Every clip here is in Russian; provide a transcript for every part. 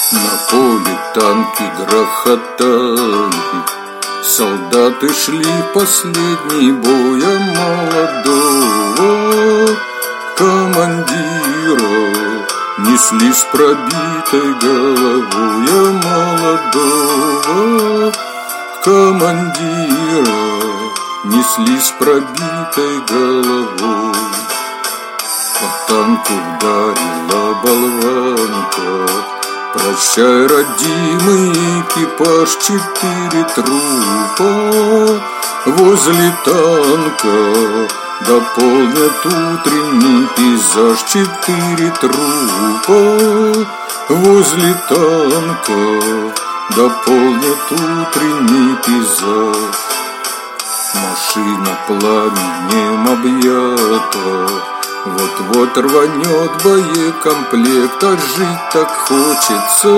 На поле танки грохотали, солдаты шли в последний бой, а молодого командира несли с пробитой головой, а молодого командира несли с пробитой головой. По танку ударила болванка, прощай, родимый экипаж, 4 трупа возле танка дополнят утренний пейзаж. 4 трупа возле танка дополнят утренний пейзаж. Машина пламенем объята, вот-вот рванет боекомплект, а жить так хочется,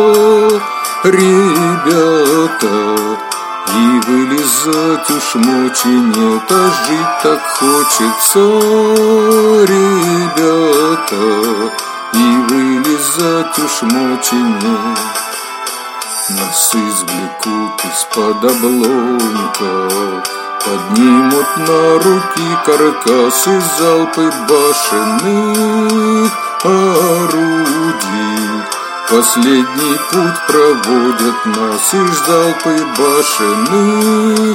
ребята, и вылезать уж мочи нет, а жить так хочется, ребята, и вылезать уж мочи нет. Нас извлекут из-под обломков, поднимут на руки каркасы, залпы башенных орудий. Последний путь проводят нас, и залпы башенных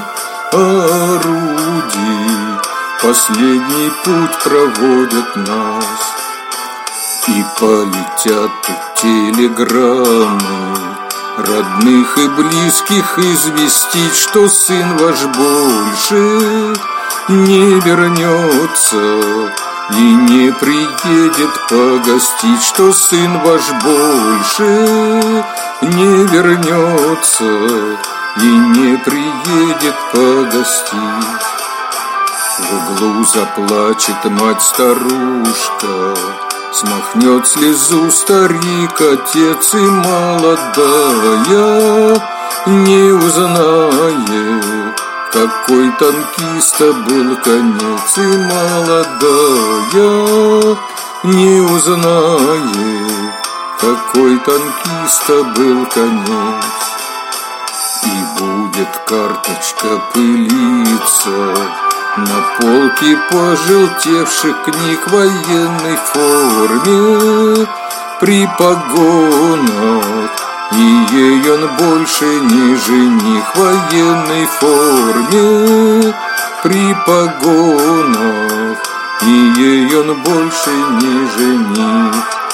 орудий. Последний путь проводят нас. И полетят тут телеграммы, родных и близких известить, что сын ваш больше не вернется и не приедет погостить, что сын ваш больше не вернется и не приедет погостить. В углу заплачет мать-старушка, смахнет слезу старик, отец, и молодая не узнает, какой танкиста был конец, и молодая не узнает, какой танкиста был конец. И будет карточка пылиться на полке пожелтевших книг в военной форме при погонах, и ей он больше не жених. В военной форме при погонах, и ей он больше не жених.